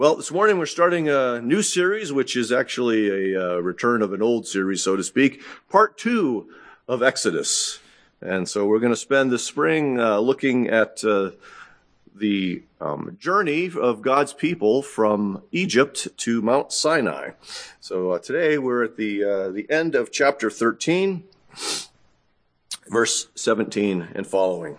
Well, this morning we're starting a new series, which is actually a return of an old series, so to speak, part 2 of Exodus. And so we're going to spend the spring looking at the journey of God's people from Egypt to Mount Sinai. So today we're at the end of chapter 13, verse 17 and following.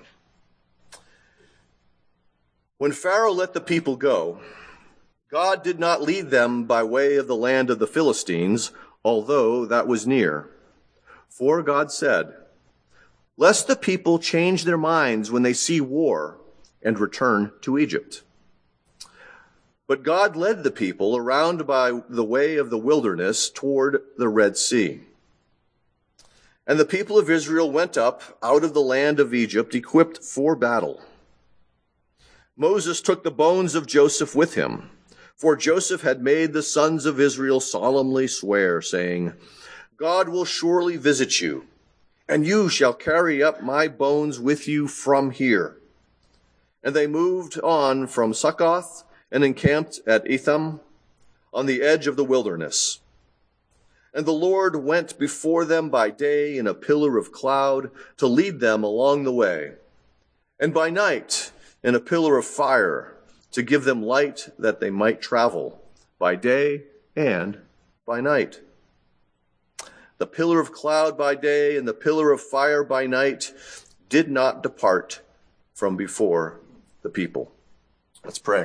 When Pharaoh let the people go, God did not lead them by way of the land of the Philistines, although that was near. For God said, "Lest the people change their minds when they see war and return to Egypt." But God led the people around by the way of the wilderness toward the Red Sea. And the people of Israel went up out of the land of Egypt equipped for battle. Moses took the bones of Joseph with him, for Joseph had made the sons of Israel solemnly swear, saying, "God will surely visit you, and you shall carry up my bones with you from here." And they moved on from Succoth and encamped at Etham on the edge of the wilderness. And the Lord went before them by day in a pillar of cloud to lead them along the way, and by night in a pillar of fire to give them light that they might travel by day and by night. The pillar of cloud by day and the pillar of fire by night did not depart from before the people. Let's pray.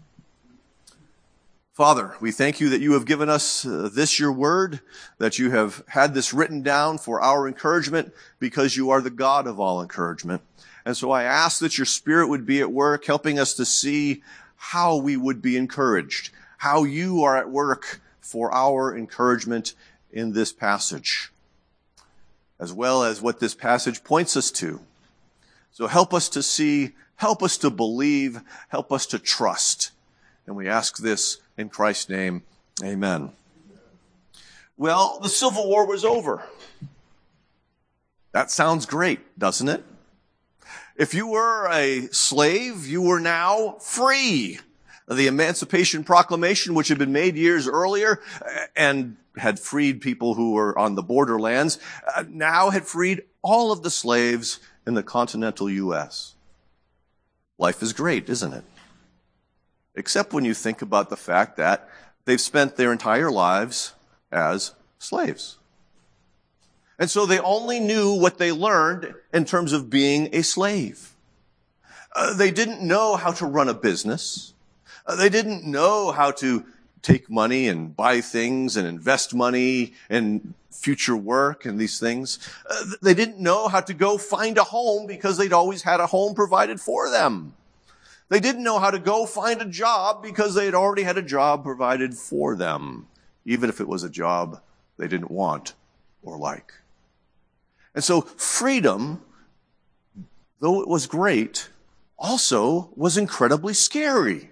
Father, we thank you that you have given us this, your word, that you have had this written down for our encouragement because you are the God of all encouragement. And so I ask that your Spirit would be at work, helping us to see how we would be encouraged, how you are at work for our encouragement in this passage, as well as what this passage points us to. So help us to see, help us to believe, help us to trust. And we ask this in Christ's name, amen. Well, the Civil War was over. That sounds great, doesn't it? If you were a slave, you were now free. The Emancipation Proclamation, which had been made years earlier and had freed people who were on the borderlands, now had freed all of the slaves in the continental U.S. Life is great, isn't it? Except when you think about the fact that they've spent their entire lives as slaves. And so they only knew what they learned in terms of being a slave. They didn't know how to run a business. They didn't know how to take money and buy things and invest money in future work and these things. They didn't know how to go find a home because they'd always had a home provided for them. They didn't know how to go find a job because they'd already had a job provided for them, even if it was a job they didn't want or like. And so freedom, though it was great, also was incredibly scary.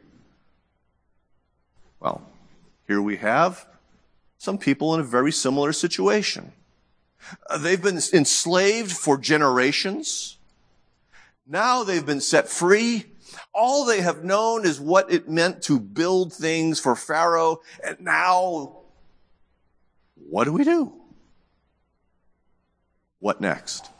Well, here we have some people in a very similar situation. They've been enslaved for generations. Now they've been set free. All they have known is what it meant to build things for Pharaoh. And now, what do we do? What next?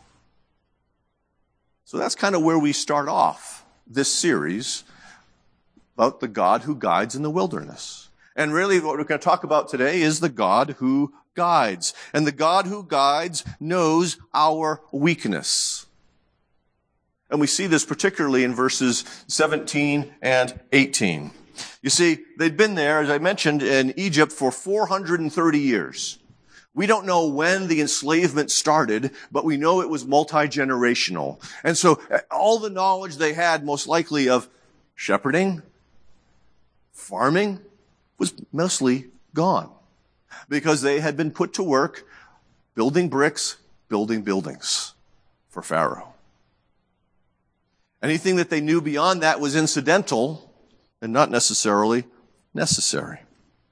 So that's kind of where we start off this series about the God who guides in the wilderness. And really what we're going to talk about today is the God who guides. And the God who guides knows our weakness. And we see this particularly in verses 17 and 18. You see, they'd been there, as I mentioned, in Egypt for 430 years. We don't know when the enslavement started, but we know it was multi-generational. And so all the knowledge they had, most likely of shepherding, farming, was mostly gone because they had been put to work building bricks, building buildings for Pharaoh. Anything that they knew beyond that was incidental and not necessarily necessary.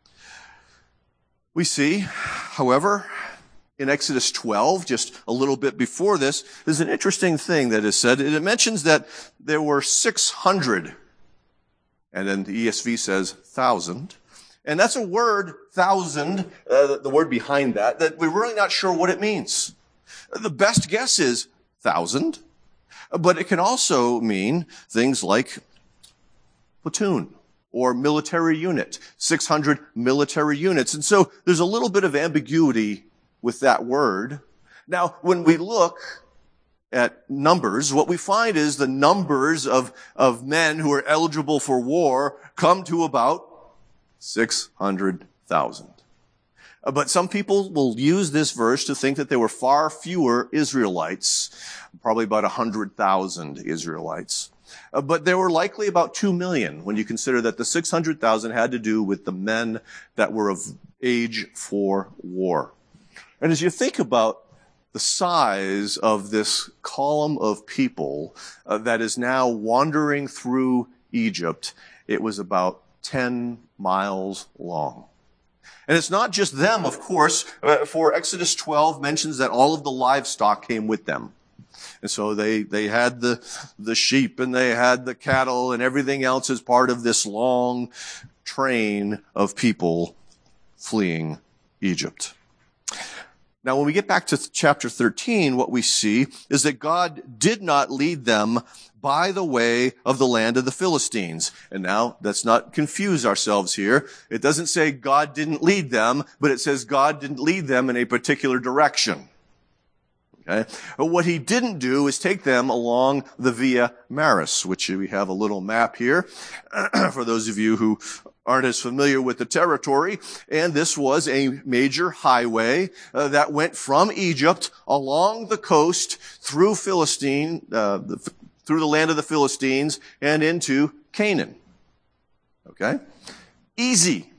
We see, however, in Exodus 12, just a little bit before this, there's an interesting thing that is said. It mentions that there were 600 And then the ESV says 1,000. And that's a word, 1,000, the word behind that we're really not sure what it means. The best guess is 1,000, but it can also mean things like platoon or military unit, 600 military units. And so there's a little bit of ambiguity with that word. Now, when we look at numbers, what we find is the numbers of men who are eligible for war come to about 600,000. But some people will use this verse to think that there were far fewer Israelites, probably about 100,000 Israelites. But there were likely about 2 million when you consider that the 600,000 had to do with the men that were of age for war. And as you think about the size of this column of people that is now wandering through Egypt, it was about 10 miles long. And it's not just them, of course, for Exodus 12 mentions that all of the livestock came with them. And so they had the sheep and they had the cattle and everything else as part of this long train of people fleeing Egypt. Now, when we get back to chapter 13, what we see is that God did not lead them by the way of the land of the Philistines. And now, let's not confuse ourselves here. It doesn't say God didn't lead them, but it says God didn't lead them in a particular direction. Okay? But what he didn't do is take them along the Via Maris, which we have a little map here for those of you who aren't as familiar with the territory. And this was a major highway that went from Egypt along the coast through through the land of the Philistines and into Canaan. Okay? Easy.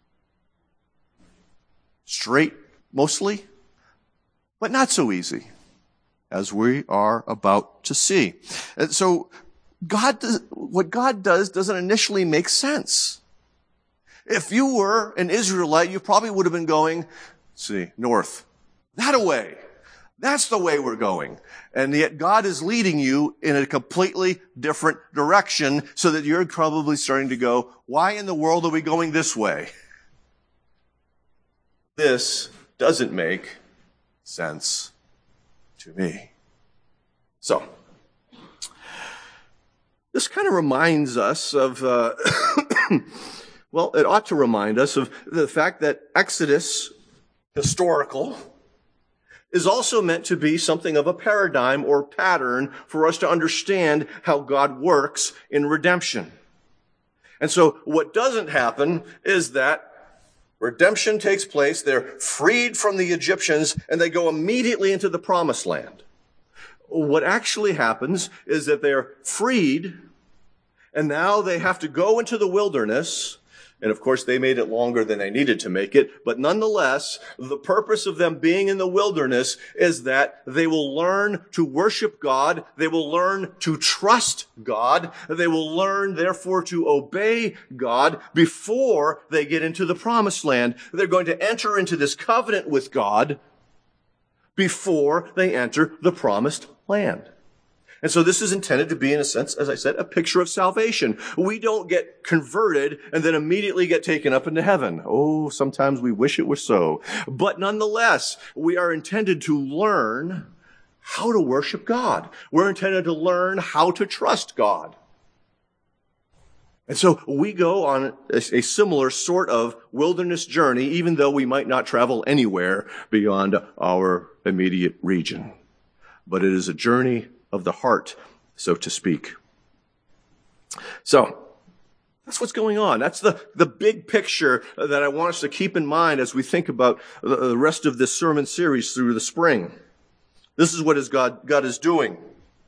Straight, mostly, but not so easy, as we are about to see. And so what God does doesn't initially make sense. If you were an Israelite, you probably would have been going, north, that way. That's the way we're going. And yet God is leading you in a completely different direction so that you're probably starting to go, why in the world are we going this way? This doesn't make sense to me. So, this kind of reminds us of, well, it ought to remind us of the fact that Exodus, historical, is also meant to be something of a paradigm or pattern for us to understand how God works in redemption. And so what doesn't happen is that redemption takes place, they're freed from the Egyptians, and they go immediately into the promised land. What actually happens is that they're freed, and now they have to go into the wilderness. And of course, they made it longer than they needed to make it. But nonetheless, the purpose of them being in the wilderness is that they will learn to worship God. They will learn to trust God. They will learn, therefore, to obey God before they get into the promised land. They're going to enter into this covenant with God before they enter the promised land. And so this is intended to be, in a sense, as I said, a picture of salvation. We don't get converted and then immediately get taken up into heaven. Oh, sometimes we wish it were so. But nonetheless, we are intended to learn how to worship God. We're intended to learn how to trust God. And so we go on a similar sort of wilderness journey, even though we might not travel anywhere beyond our immediate region. But it is a journey of the heart, so to speak. So, that's what's going on. That's the big picture that I want us to keep in mind as we think about the rest of this sermon series through the spring. This is what God is doing.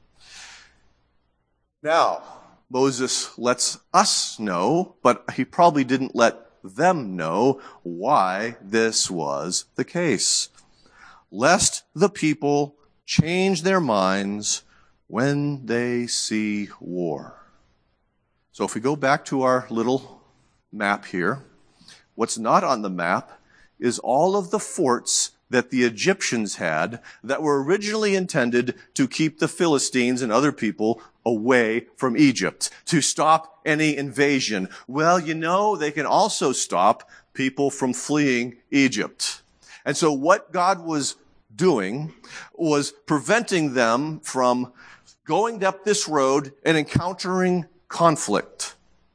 Now, Moses lets us know, but he probably didn't let them know why this was the case. Lest the people change their minds when they see war. So if we go back to our little map here, what's not on the map is all of the forts that the Egyptians had that were originally intended to keep the Philistines and other people away from Egypt, to stop any invasion. Well, they can also stop people from fleeing Egypt. And so what God was doing was preventing them from going up this road and encountering conflict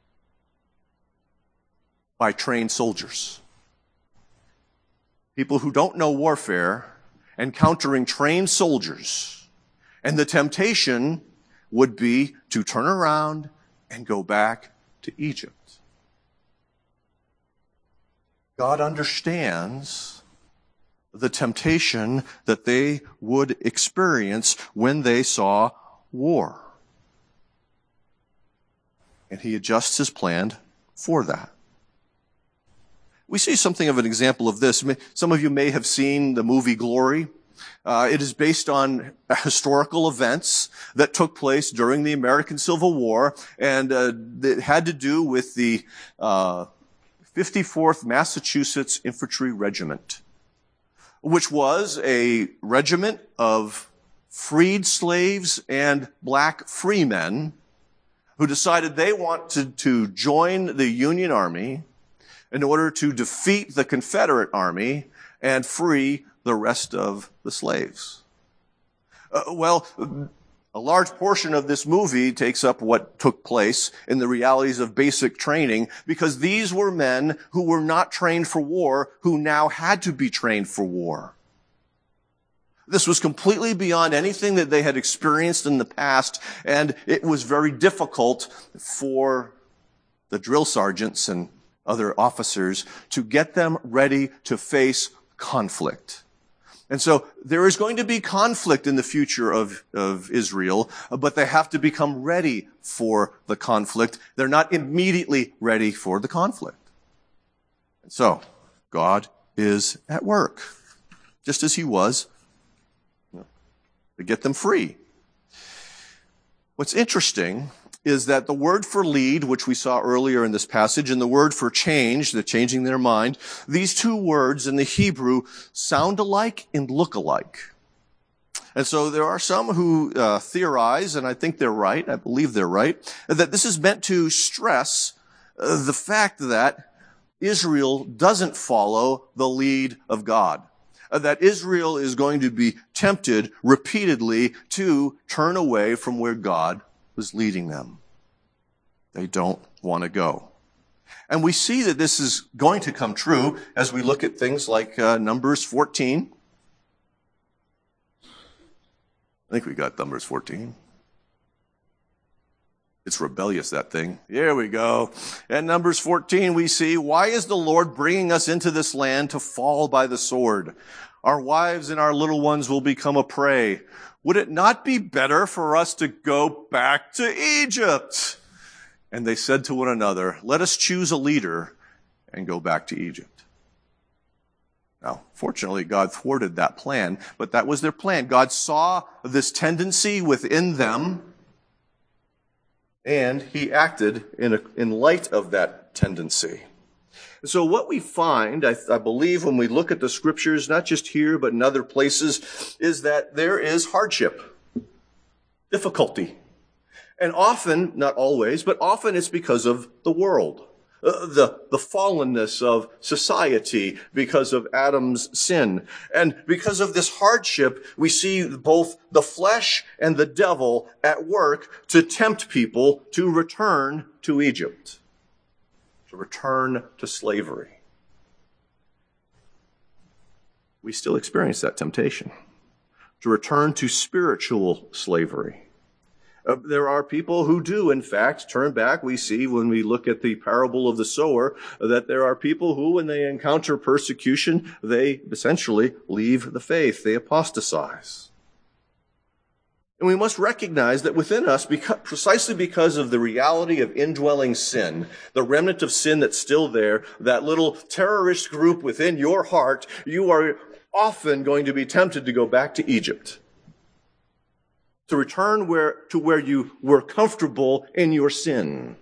by trained soldiers. People who don't know warfare encountering trained soldiers. And the temptation would be to turn around and go back to Egypt. God understands the temptation that they would experience when they saw war. And he adjusts his plan for that. We see something of an example of this. Some of you may have seen the movie Glory. It is based on historical events that took place during the American Civil War, and it had to do with the 54th Massachusetts Infantry Regiment, which was a regiment of freed slaves and black freemen who decided they wanted to join the Union Army in order to defeat the Confederate Army and free the rest of the slaves. A large portion of this movie takes up what took place in the realities of basic training, because these were men who were not trained for war, who now had to be trained for war. This was completely beyond anything that they had experienced in the past, and it was very difficult for the drill sergeants and other officers to get them ready to face conflict. And so there is going to be conflict in the future of Israel, but they have to become ready for the conflict. They're not immediately ready for the conflict. And so God is at work, just as he was, to get them free. What's interesting is that the word for lead, which we saw earlier in this passage, and the word for change, the changing their mind, these two words in the Hebrew sound alike and look alike. And so there are some who theorize, and I think they're right, I believe they're right, that this is meant to stress the fact that Israel doesn't follow the lead of God. That Israel is going to be tempted repeatedly to turn away from where God was leading them. They don't want to go. And we see that this is going to come true as we look at things like Numbers 14. I think we got Numbers 14. It's rebellious, that thing. Here we go. In Numbers 14, we see, why is the Lord bringing us into this land to fall by the sword? Our wives and our little ones will become a prey. Would it not be better for us to go back to Egypt? And they said to one another, let us choose a leader and go back to Egypt. Now, fortunately, God thwarted that plan, but that was their plan. God saw this tendency within them, and he acted in light of that tendency. So what we find, I believe, when we look at the scriptures, not just here, but in other places, is that there is hardship, difficulty. And often, not always, but often it's because of the world, the fallenness of society because of Adam's sin. And because of this hardship, we see both the flesh and the devil at work to tempt people to return to Egypt, to return to slavery. We still experience that temptation, to return to spiritual slavery. There are people who do, in fact, turn back. We see when we look at the parable of the sower that there are people who, when they encounter persecution, they essentially leave the faith. They apostatize. And we must recognize that within us, precisely because of the reality of indwelling sin, the remnant of sin that's still there, that little terrorist group within your heart, you are often going to be tempted to go back to Egypt, to return to where you were comfortable in your sin.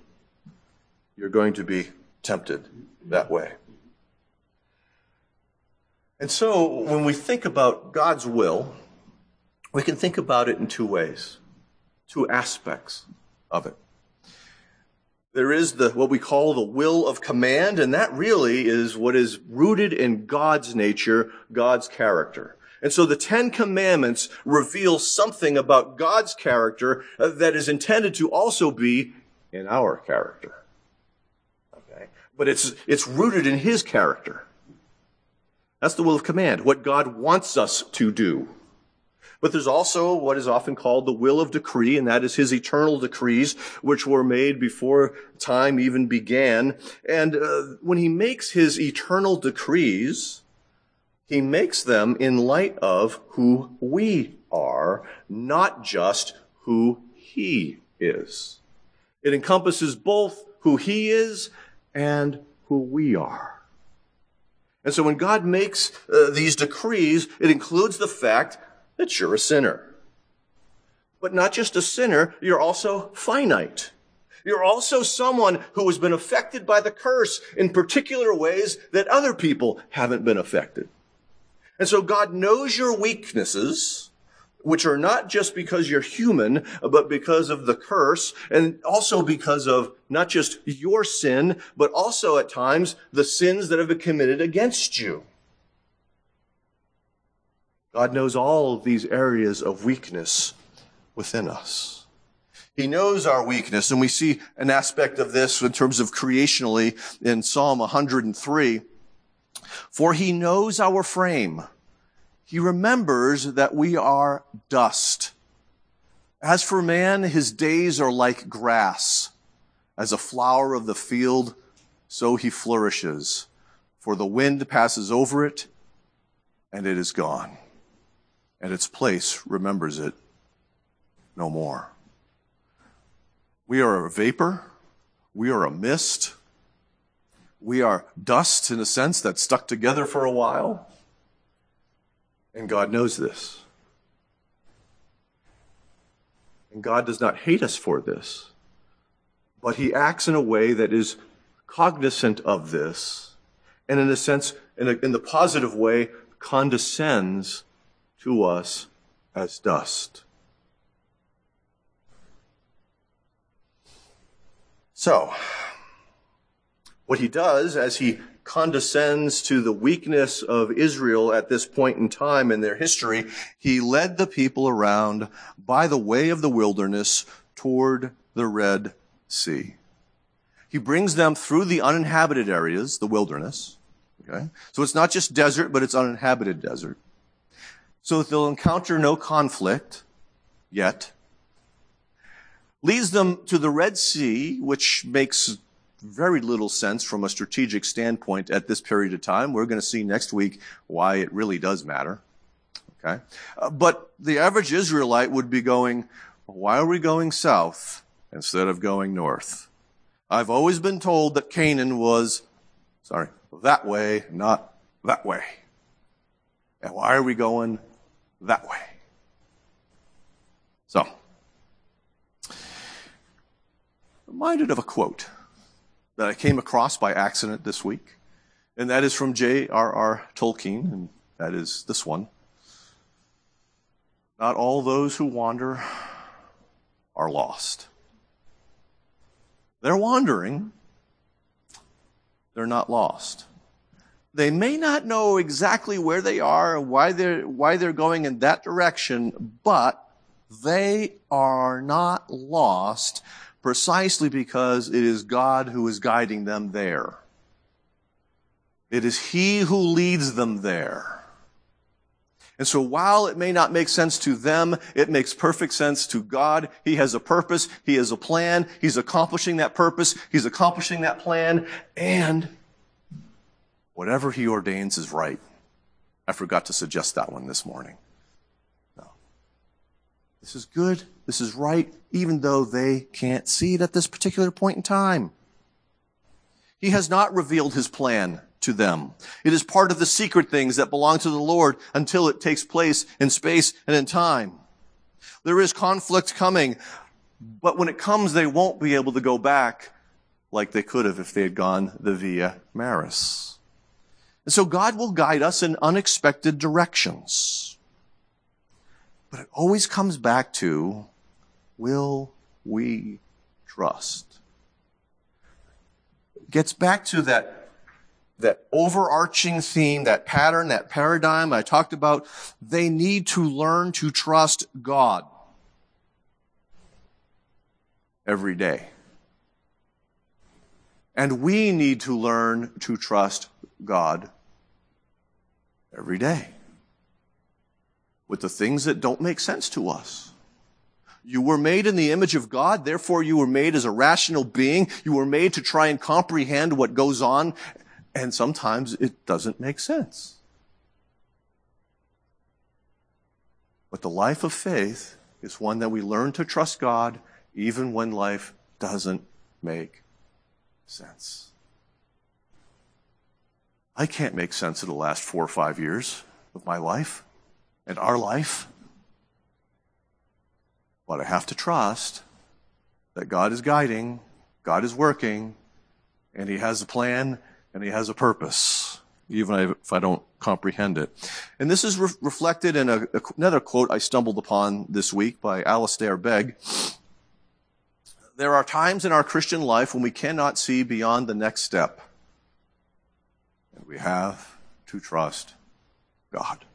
You're going to be tempted that way. And so when we think about God's will, we can think about it in two ways, two aspects of it. There is what we call the will of command, and that really is what is rooted in God's nature, God's character. And so the Ten Commandments reveal something about God's character that is intended to also be in our character. Okay? But it's rooted in His character. That's the will of command, what God wants us to do. But there's also what is often called the will of decree, and that is His eternal decrees, which were made before time even began. And when He makes His eternal decrees, He makes them in light of who we are, not just who He is. It encompasses both who He is and who we are. And so when God makes these decrees, it includes the fact that you're a sinner. But not just a sinner, you're also finite. You're also someone who has been affected by the curse in particular ways that other people haven't been affected. And so God knows your weaknesses, which are not just because you're human, but because of the curse, and also because of not just your sin, but also at times the sins that have been committed against you. God knows all of these areas of weakness within us. He knows our weakness, and we see an aspect of this in terms of creationally in Psalm 103. For He knows our frame. He remembers that we are dust. As for man, his days are like grass. As a flower of the field, so he flourishes. For the wind passes over it, and it is gone. And its place remembers it no more. We are a vapor. We are a mist. We are dust in a sense that's stuck together for a while. And God knows this. And God does not hate us for this, but He acts in a way that is cognizant of this, and in a sense, in the positive way, condescends to us as dust. So, what He does as He condescends to the weakness of Israel at this point in time in their history, He led the people around by the way of the wilderness toward the Red Sea. He brings them through the uninhabited areas, the wilderness. Okay? So it's not just desert, but it's uninhabited desert. So that they'll encounter no conflict yet. Leads them to the Red Sea, which makes very little sense from a strategic standpoint at this period of time. We're going to see next week why it really does matter. Okay? But the average Israelite would be going, why are we going south instead of going north? I've always been told that Canaan was, that way, not that way. And why are we going that way? So, reminded of a quote that I came across by accident this week, and that is from J.R.R. Tolkien, and that is this one. Not all those who wander are lost. They're wandering. They're not lost. They may not know exactly where they are, why they're going in that direction, but they are not lost precisely because it is God who is guiding them there. It is He who leads them there. And so while it may not make sense to them, it makes perfect sense to God. He has a purpose. He has a plan. He's accomplishing that purpose. He's accomplishing that plan. And whatever He ordains is right. I forgot to suggest that one this morning. No. This is good. This is right, even though they can't see it at this particular point in time. He has not revealed His plan to them. It is part of the secret things that belong to the Lord until it takes place in space and in time. There is conflict coming, but when it comes, they won't be able to go back like they could have if they had gone the Via Maris. And so God will guide us in unexpected directions. But it always comes back to, will we trust? It gets back to that overarching theme, that pattern, that paradigm I talked about. They need to learn to trust God every day. And we need to learn to trust God every day with the things that don't make sense to us. You were made in the image of God, therefore you were made as a rational being. You were made to try and comprehend what goes on, and sometimes it doesn't make sense. But the life of faith is one that we learn to trust God even when life doesn't make sense. I can't make sense of the last 4 or 5 years of my life and our life. But I have to trust that God is guiding, God is working, and He has a plan and He has a purpose, even if I don't comprehend it. And this is reflected in another quote I stumbled upon this week by Alistair Begg. There are times in our Christian life when we cannot see beyond the next step. And we have to trust God.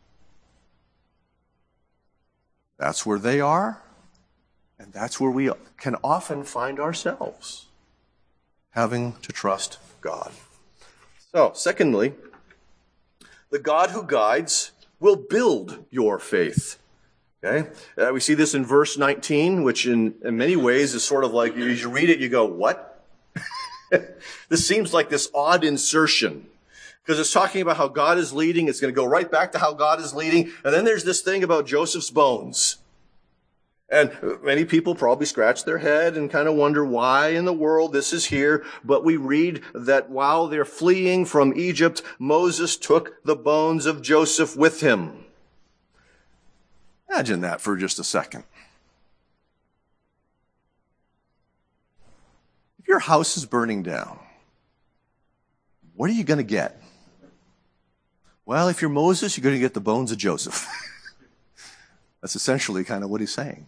That's where they are, and that's where we can often find ourselves, having to trust God. So, secondly, the God who guides will build your faith. Okay? We see this in verse 19, which in many ways is sort of like, as you read it, you go, what? This seems like this odd insertion. Because it's talking about how God is leading. It's going to go right back to how God is leading. And then there's this thing about Joseph's bones. And many people probably scratch their head and kind of wonder why in the world this is here. But we read that while they're fleeing from Egypt, Moses took the bones of Joseph with him. Imagine that for just a second. If your house is burning down, what are you going to get? Well, if you're Moses, you're going to get the bones of Joseph. That's essentially kind of what he's saying.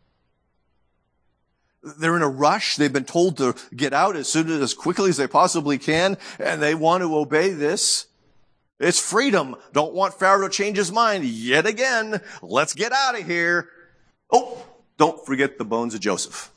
They're in a rush. They've been told to get out as quickly as they possibly can, and they want to obey this. It's freedom. Don't want Pharaoh to change his mind yet again. Let's get out of here. Oh, don't forget the bones of Joseph.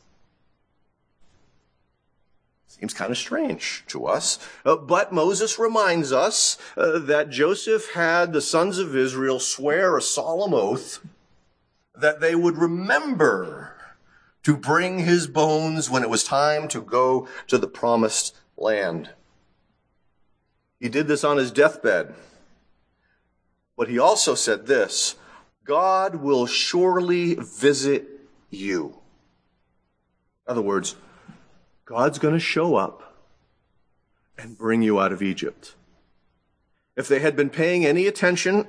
Seems kind of strange to us. But Moses reminds us that Joseph had the sons of Israel swear a solemn oath that they would remember to bring his bones when it was time to go to the promised land. He did this on his deathbed. But he also said this, God will surely visit you. In other words, God's going to show up and bring you out of Egypt. If they had been paying any attention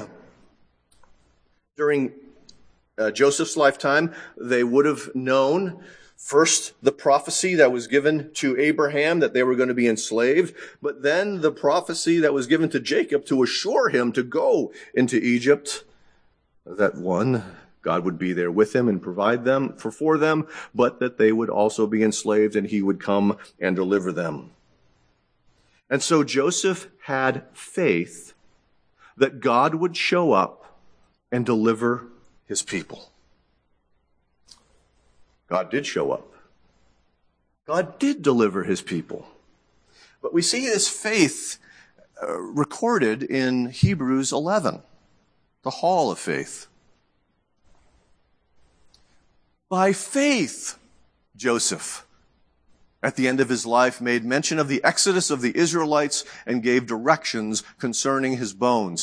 during Joseph's lifetime, they would have known first the prophecy that was given to Abraham that they were going to be enslaved, but then the prophecy that was given to Jacob to assure him to go into Egypt, that one, God would be there with him and provide them for them, but that they would also be enslaved and he would come and deliver them. And so Joseph had faith that God would show up and deliver his people. God did show up. God did deliver his people. But we see this faith recorded in Hebrews 11, the hall of faith. By faith, Joseph, at the end of his life, made mention of the exodus of the Israelites and gave directions concerning his bones.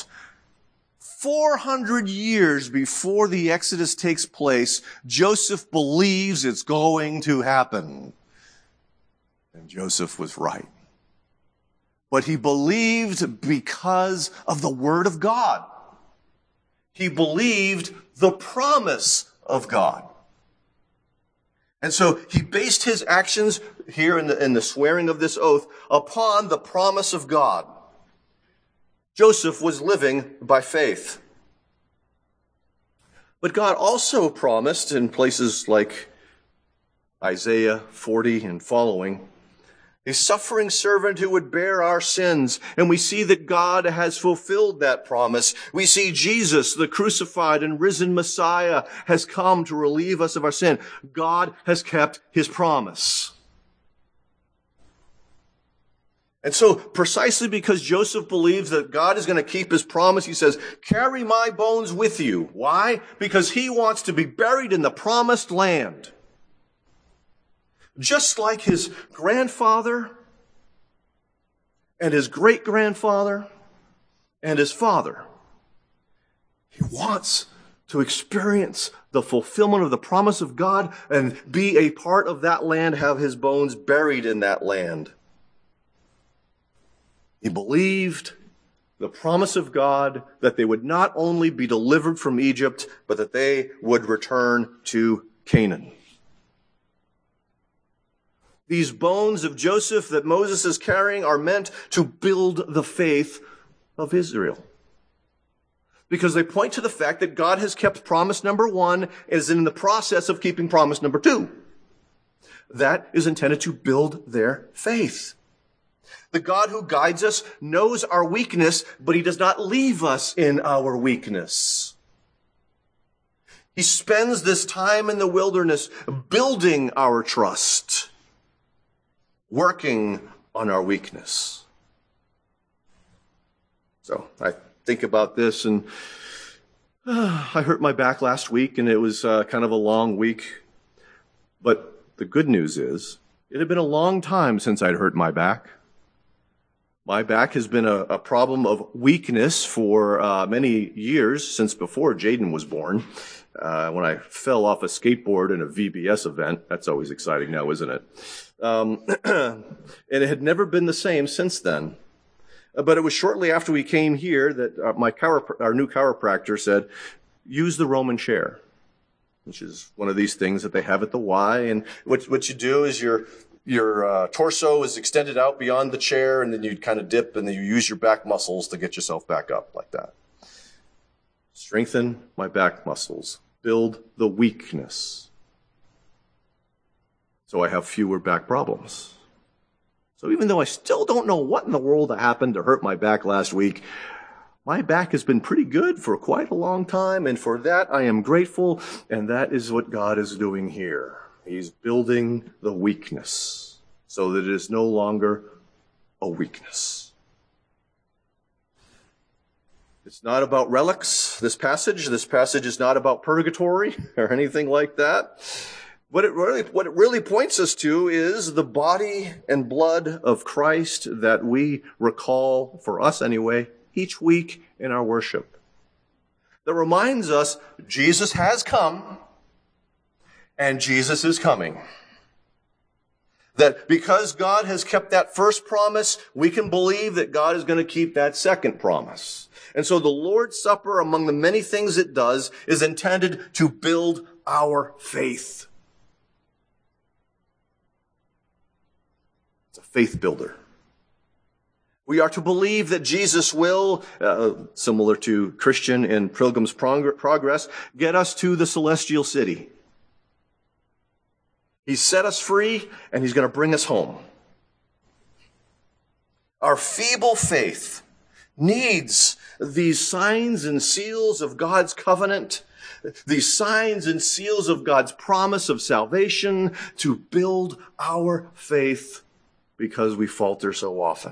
400 years before the Exodus takes place, Joseph believes it's going to happen. And Joseph was right. But he believed because of the Word of God. He believed the promise of God. And so he based his actions here in the swearing of this oath upon the promise of God. Joseph was living by faith. But God also promised in places like Isaiah 40 and following, a suffering servant who would bear our sins. And we see that God has fulfilled that promise. We see Jesus, the crucified and risen Messiah, has come to relieve us of our sin. God has kept his promise. And so precisely because Joseph believes that God is going to keep his promise, he says, carry my bones with you. Why? Because he wants to be buried in the promised land. Just like his grandfather and his great-grandfather and his father. He wants to experience the fulfillment of the promise of God and be a part of that land, have his bones buried in that land. He believed the promise of God that they would not only be delivered from Egypt, but that they would return to Canaan. These bones of Joseph that Moses is carrying are meant to build the faith of Israel. Because they point to the fact that God has kept promise number 1 and is in the process of keeping promise number 2. That is intended to build their faith. The God who guides us knows our weakness, but he does not leave us in our weakness. He spends this time in the wilderness building our trust, working on our weakness. So I think about this, and I hurt my back last week, and it was kind of a long week. But the good news is, it had been a long time since I'd hurt my back. My back has been a problem of weakness for many years, since before Jaden was born. When I fell off a skateboard in a VBS event. That's always exciting now, isn't it? And it had never been the same since then. But it was shortly after we came here that our new chiropractor said, use the Roman chair, which is one of these things that they have at the Y. And what you do is your torso is extended out beyond the chair, and then you kind of dip, and then you use your back muscles to get yourself back up like that. Strengthen my back muscles. Build the weakness. So I have fewer back problems. So even though I still don't know what in the world happened to hurt my back last week, my back has been pretty good for quite a long time, and for that I am grateful, and that is what God is doing here. He's building the weakness so that it is no longer a weakness. It's not about relics, this passage. This passage is not about purgatory or anything like that. What it really points us to is the body and blood of Christ that we recall, for us anyway, each week in our worship. That reminds us Jesus has come and Jesus is coming. That because God has kept that first promise, we can believe that God is going to keep that second promise. And so the Lord's Supper, among the many things it does, is intended to build our faith. It's a faith builder. We are to believe that Jesus will, similar to Christian in Pilgrim's Progress, get us to the celestial city. He's set us free, and he's going to bring us home. Our feeble faith needs these signs and seals of God's covenant, these signs and seals of God's promise of salvation to build our faith because we falter so often.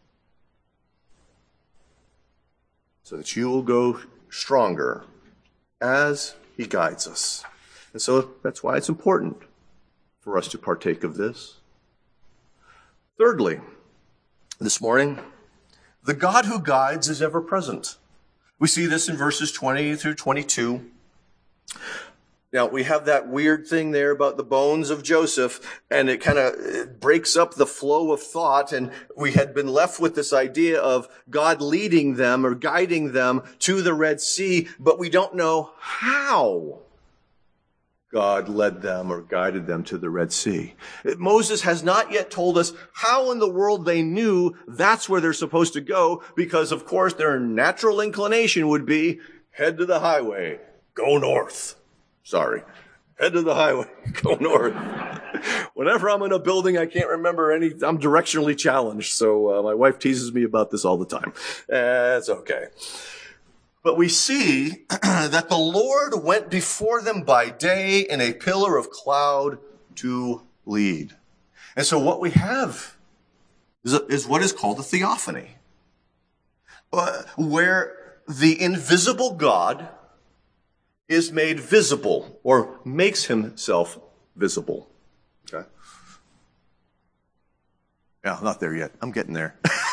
So that you will go stronger as he guides us. And so that's why it's important for us to partake of this. Thirdly, this morning, the God who guides is ever present. We see this in verses 20 through 22. Now, we have that weird thing there about the bones of Joseph, and it kind of breaks up the flow of thought, and we had been left with this idea of God leading them or guiding them to the Red Sea, but we don't know how God led them or guided them to the Red Sea. Moses has not yet told us how in the world they knew that's where they're supposed to go, because of course their natural inclination would be head to the highway, go north. Sorry. Head to the highway, go north. Whenever I'm in a building, I can't remember I'm directionally challenged. So my wife teases me about this all the time. It's okay. But we see that the Lord went before them by day in a pillar of cloud to lead. And so what we have is what is called a theophany, where the invisible God is made visible or makes himself visible. Okay. Yeah, I'm not there yet. I'm getting there.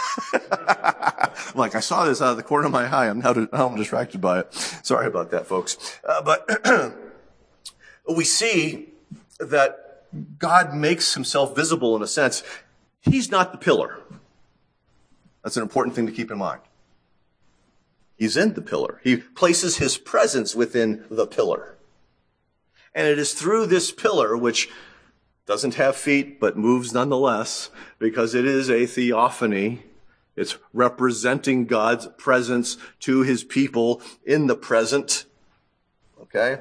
I saw this out of the corner of my eye. I'm distracted by it. Sorry about that, folks. But we see that God makes himself visible in a sense. He's not the pillar. That's an important thing to keep in mind. He's in the pillar. He places his presence within the pillar. And it is through this pillar, which doesn't have feet but moves nonetheless, because it is a theophany. It's representing God's presence to his people in the present. Okay?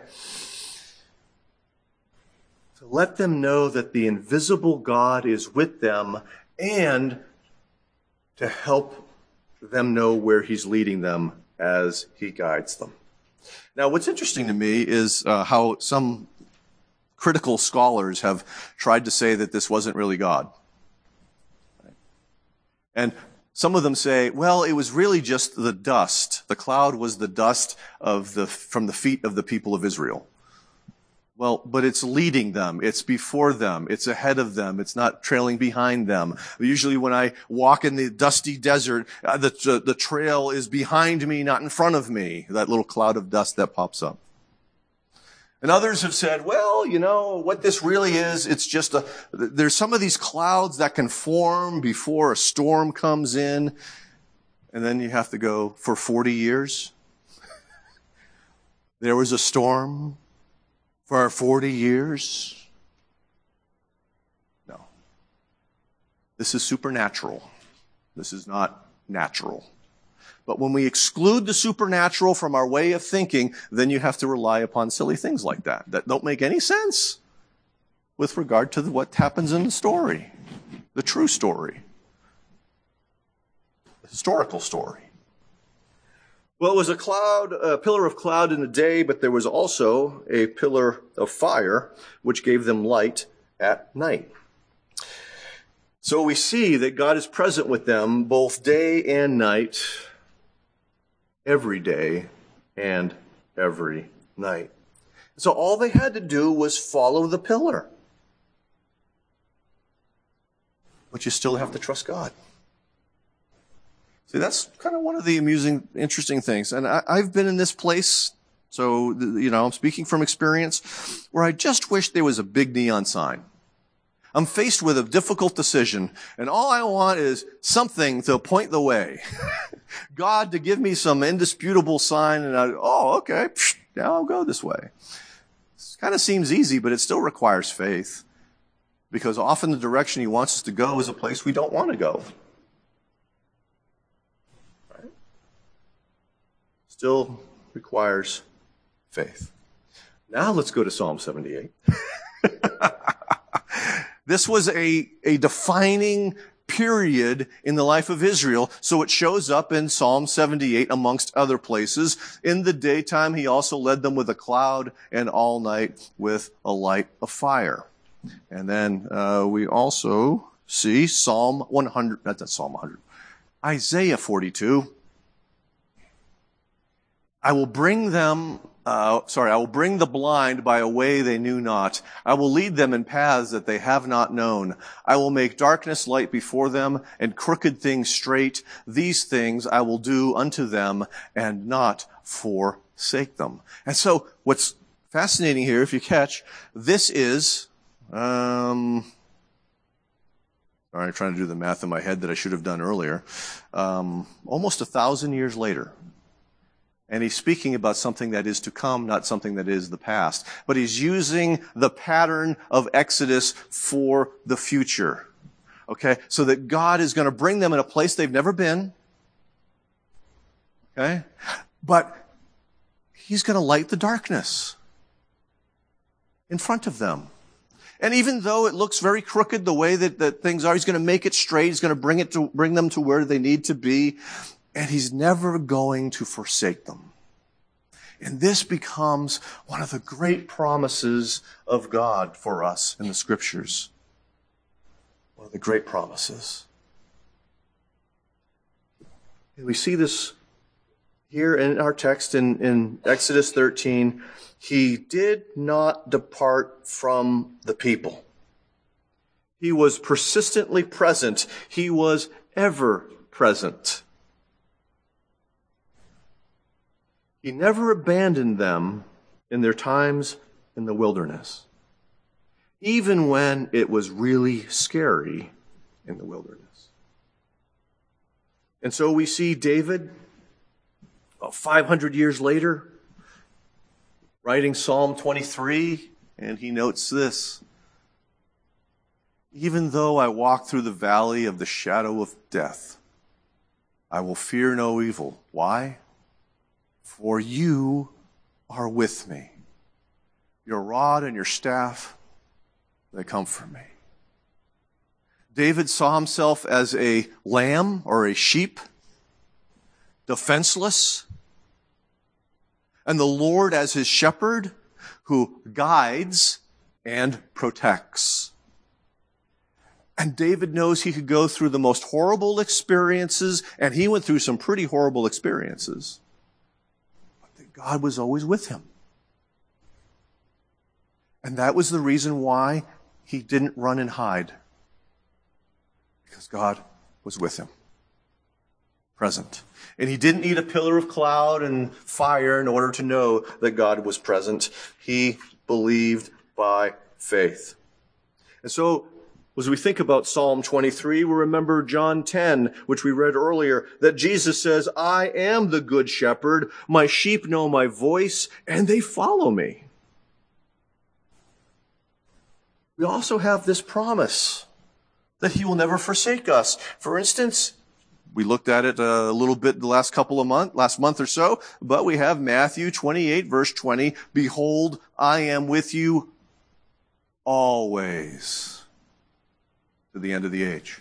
To let them know that the invisible God is with them and to help them know where he's leading them as he guides them. Now, what's interesting to me is how some critical scholars have tried to say that this wasn't really God. And some of them say, well, it was really just the dust. The cloud was the dust from the feet of the people of Israel. Well, but it's leading them. It's before them. It's ahead of them. It's not trailing behind them. Usually when I walk in the dusty desert, the trail is behind me, not in front of me. That little cloud of dust that pops up. And others have said, well, what this really is, it's just there's some of these clouds that can form before a storm comes in, and then you have to go for 40 years. There was a storm for 40 years. No. This is supernatural. This is not natural. But when we exclude the supernatural from our way of thinking, then you have to rely upon silly things like that don't make any sense with regard to what happens in the story, the true story, the historical story. Well, it was a pillar of cloud in the day, but there was also a pillar of fire, which gave them light at night. So we see that God is present with them both day and night, every day and every night. So all they had to do was follow the pillar. But you still have to trust God. See, that's kind of one of the amusing, interesting things. And I've been in this place, so, I'm speaking from experience, where I just wish there was a big neon sign. I'm faced with a difficult decision, and all I want is something to point the way. God to give me some indisputable sign, and okay, now I'll go this way. It kind of seems easy, but it still requires faith, because often the direction he wants us to go is a place we don't want to go. Right? Still requires faith. Now let's go to Psalm 78. This was a defining period in the life of Israel, so it shows up in Psalm 78 amongst other places. In the daytime, he also led them with a cloud, and all night with a light of fire. And then we also see Psalm 100, that's not Psalm 100, Isaiah 42. I will bring the blind by a way they knew not. I will lead them in paths that they have not known. I will make darkness light before them and crooked things straight. These things I will do unto them and not forsake them. And so what's fascinating here, if you catch, this is, trying to do the math in my head that I should have done earlier, almost 1,000 years later. And he's speaking about something that is to come, not something that is the past. But he's using the pattern of Exodus for the future. Okay? So that God is going to bring them in a place they've never been. Okay? But he's going to light the darkness in front of them. And even though it looks very crooked the way that things are, he's going to make it straight. He's going to bring them to where they need to be. And he's never going to forsake them. And this becomes one of the great promises of God for us in the Scriptures. One of the great promises. And we see this here in our text in Exodus 13. He did not depart from the people. He was persistently present. He was ever present. He never abandoned them in their times in the wilderness, even when it was really scary in the wilderness. And so we see David, 500 years later, writing Psalm 23, and he notes this: even though I walk through the valley of the shadow of death, I will fear no evil. Why? For you are with me. Your rod and your staff, they comfort me. David saw himself as a lamb or a sheep, defenseless, and the Lord as his shepherd who guides and protects. And David knows he could go through the most horrible experiences, and he went through some pretty horrible experiences. God was always with him. And that was the reason why he didn't run and hide. Because God was with him. Present. And he didn't need a pillar of cloud and fire in order to know that God was present. He believed by faith. And so, as we think about Psalm 23, we remember John 10, which we read earlier, that Jesus says, I am the good shepherd. My sheep know my voice, and they follow me. We also have this promise that he will never forsake us. For instance, we looked at it a little bit the last month or so, but we have Matthew 28, verse 20, behold, I am with you always. To the end of the age.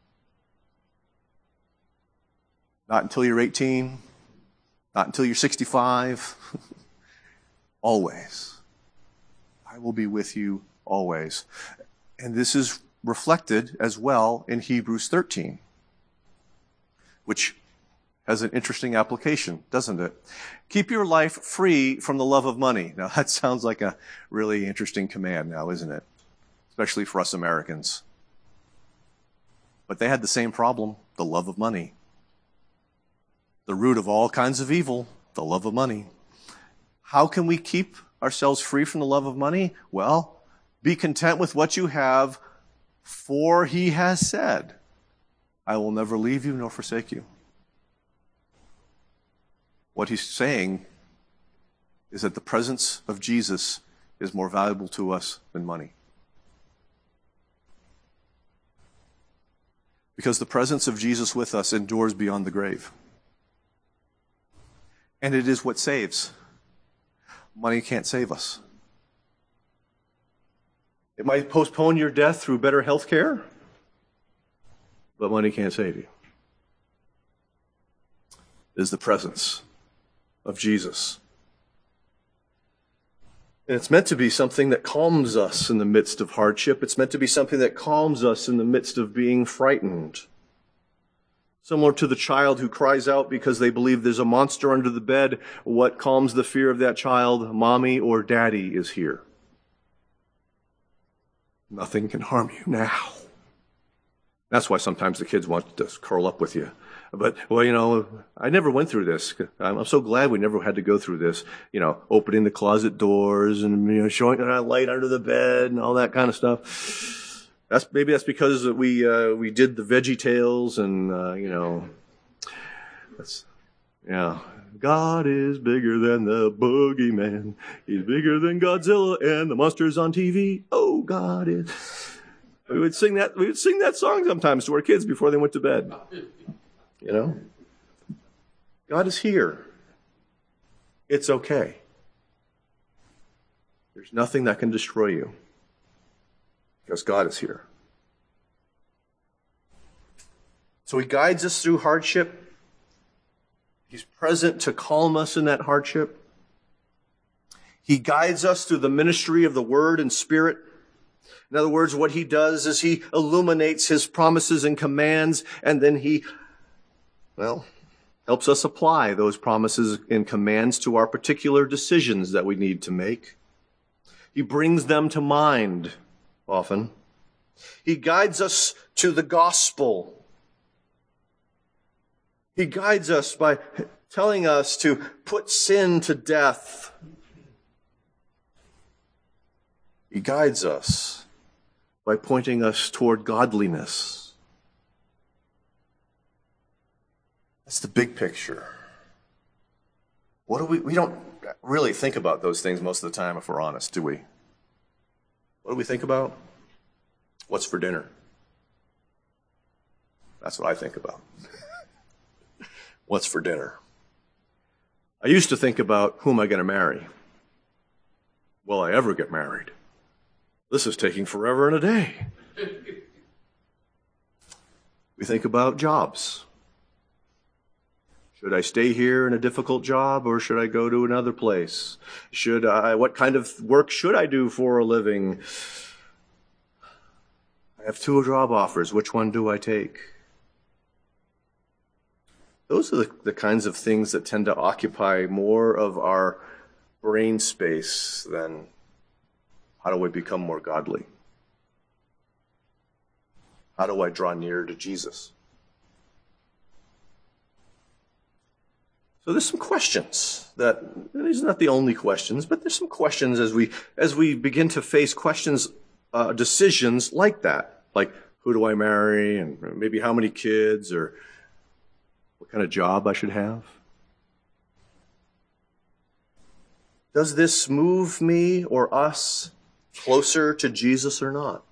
Not until you're 18, not until you're 65. Always. I will be with you always. And this is reflected as well in Hebrews 13, which has an interesting application, doesn't it? Keep your life free from the love of money. Now that sounds like a really interesting command now, isn't it? Especially for us Americans. But they had the same problem, the love of money. The root of all kinds of evil, the love of money. How can we keep ourselves free from the love of money? Well, be content with what you have, for he has said, I will never leave you nor forsake you. What he's saying is that the presence of Jesus is more valuable to us than money. Because the presence of Jesus with us endures beyond the grave. And it is what saves. Money can't save us. It might postpone your death through better health care, but money can't save you. It is the presence of Jesus. And it's meant to be something that calms us in the midst of hardship. It's meant to be something that calms us in the midst of being frightened. Similar to the child who cries out because they believe there's a monster under the bed. What calms the fear of that child? Mommy or daddy is here. Nothing can harm you now. That's why sometimes the kids want to curl up with you. But, well, I never went through this. I'm so glad we never had to go through this, opening the closet doors and, showing a light under the bed and all that kind of stuff. Maybe that's because we did the Veggie Tales and, Yeah. God is bigger than the boogeyman. He's bigger than Godzilla and the monsters on TV. Oh, God is. We would sing that song sometimes to our kids before they went to bed. You know? God is here. It's okay. There's nothing that can destroy you because God is here. So he guides us through hardship. He's present to calm us in that hardship. He guides us through the ministry of the Word and Spirit. In other words, what he does is he illuminates his promises and commands, and then he, helps us apply those promises and commands to our particular decisions that we need to make. He brings them to mind often. He guides us to the gospel. He guides us by telling us to put sin to death. He guides us by pointing us toward godliness. That's the big picture. We don't really think about those things most of the time, if we're honest, do we? What do we think about? What's for dinner? That's what I think about. What's for dinner? I used to think about, who am I going to marry? Will I ever get married? This is taking forever and a day. We think about jobs. Should I stay here in a difficult job, or should I go to another place? What kind of work should I do for a living? I have 2 job offers. Which one do I take? Those are the kinds of things that tend to occupy more of our brain space than how do we become more godly? How do I draw near to Jesus? So there's some questions these are not the only questions, but there's some questions as we begin to face questions, decisions like that, like who do I marry, and maybe how many kids, or what kind of job I should have. Does this move me or us closer to Jesus or not?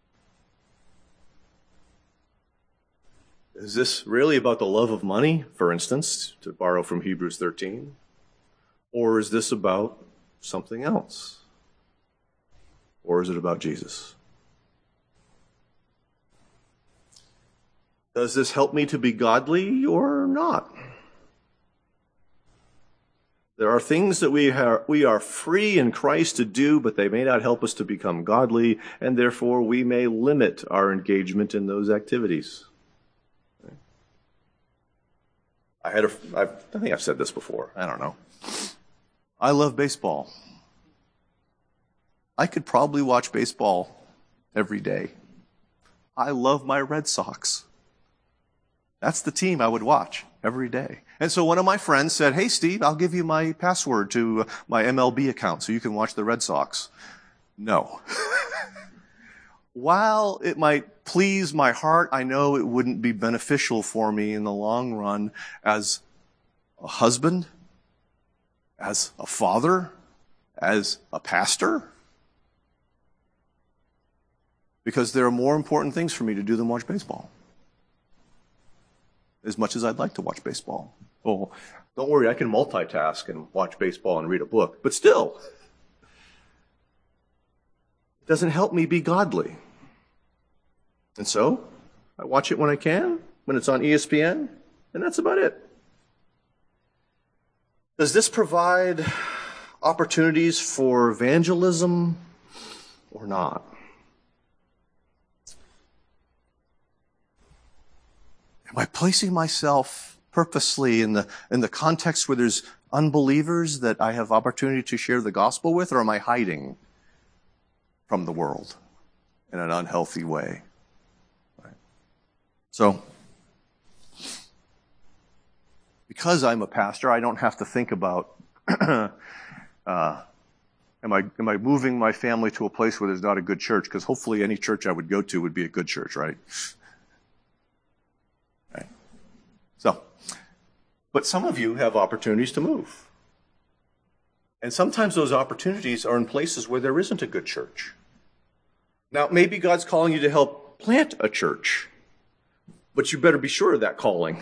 Is this really about the love of money, for instance, to borrow from Hebrews 13? Or is this about something else? Or is it about Jesus? Does this help me to be godly or not? There are things that we are free in Christ to do, but they may not help us to become godly, and therefore we may limit our engagement in those activities. I think I've said this before. I don't know. I love baseball. I could probably watch baseball every day. I love my Red Sox. That's the team I would watch every day. And so one of my friends said, "Hey, Steve, I'll give you my password to my MLB account so you can watch the Red Sox." No. While it might please my heart, I know it wouldn't be beneficial for me in the long run as a husband, as a father, as a pastor, because there are more important things for me to do than watch baseball. As much as I'd like to watch baseball. Well, don't worry, I can multitask and watch baseball and read a book, but still, it doesn't help me be godly. And so, I watch it when I can, when it's on ESPN, and that's about it. Does this provide opportunities for evangelism or not? Am I placing myself purposely in the context where there's unbelievers that I have opportunity to share the gospel with, or am I hiding from the world in an unhealthy way? Right. So, because I'm a pastor, I don't have to think about am I moving my family to a place where there's not a good church? Because hopefully any church I would go to would be a good church, right? But some of you have opportunities to move. And sometimes those opportunities are in places where there isn't a good church. Now, maybe God's calling you to help plant a church, but you better be sure of that calling.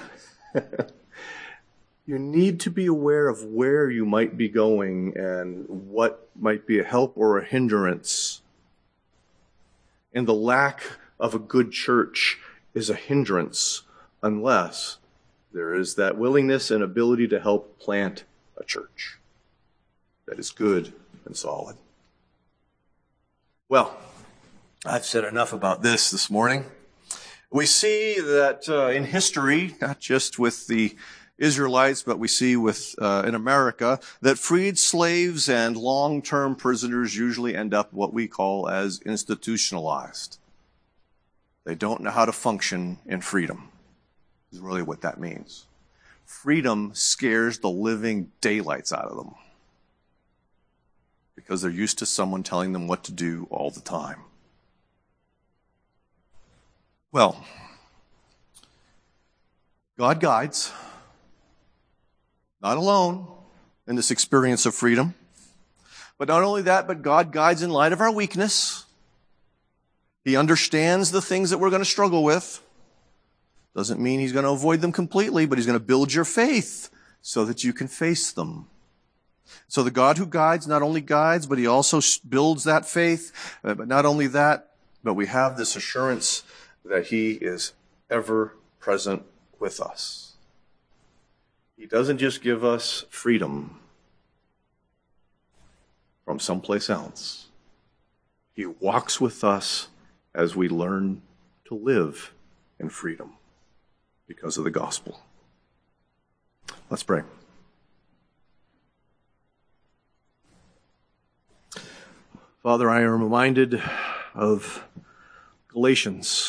You need to be aware of where you might be going and what might be a help or a hindrance. And the lack of a good church is a hindrance unless there is that willingness and ability to help plant a church that is good and solid. Well, I've said enough about this morning. We see that in history, not just with the Israelites, but we see in America, that freed slaves and long-term prisoners usually end up what we call as institutionalized. They don't know how to function in freedom, is really what that means. Freedom scares the living daylights out of them because they're used to someone telling them what to do all the time. Well, God guides, not alone in this experience of freedom. But not only that, but God guides in light of our weakness. He understands the things that we're going to struggle with. Doesn't mean he's going to avoid them completely, but he's going to build your faith so that you can face them. So the God who guides not only guides, but he also builds that faith. But not only that, but we have this assurance that he is ever present with us. He doesn't just give us freedom from someplace else. He walks with us as we learn to live in freedom because of the gospel. Let's pray. Father, I am reminded of Galatians.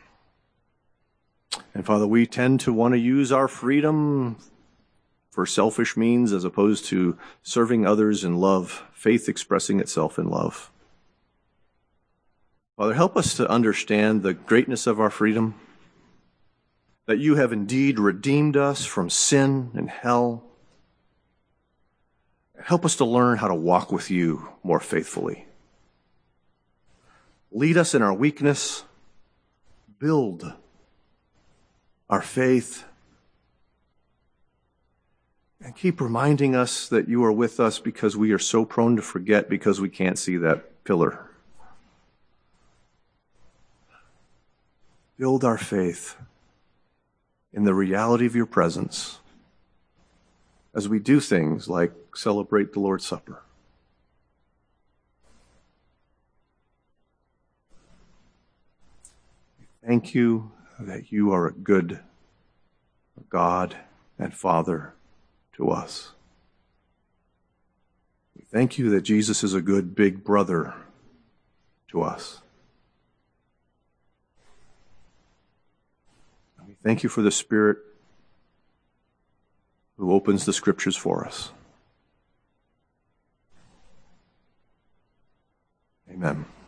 And Father, we tend to want to use our freedom for selfish means as opposed to serving others in love, faith expressing itself in love. Father, help us to understand the greatness of our freedom, that you have indeed redeemed us from sin and hell. Help us to learn how to walk with you more faithfully. Lead us in our weakness. Build our faith. And keep reminding us that you are with us because we are so prone to forget because we can't see that pillar. Build our faith in the reality of your presence as we do things like celebrate the Lord's Supper. Thank you that you are a good God and Father to us. We thank you that Jesus is a good big brother to us. And we thank you for the Spirit who opens the Scriptures for us. Amen.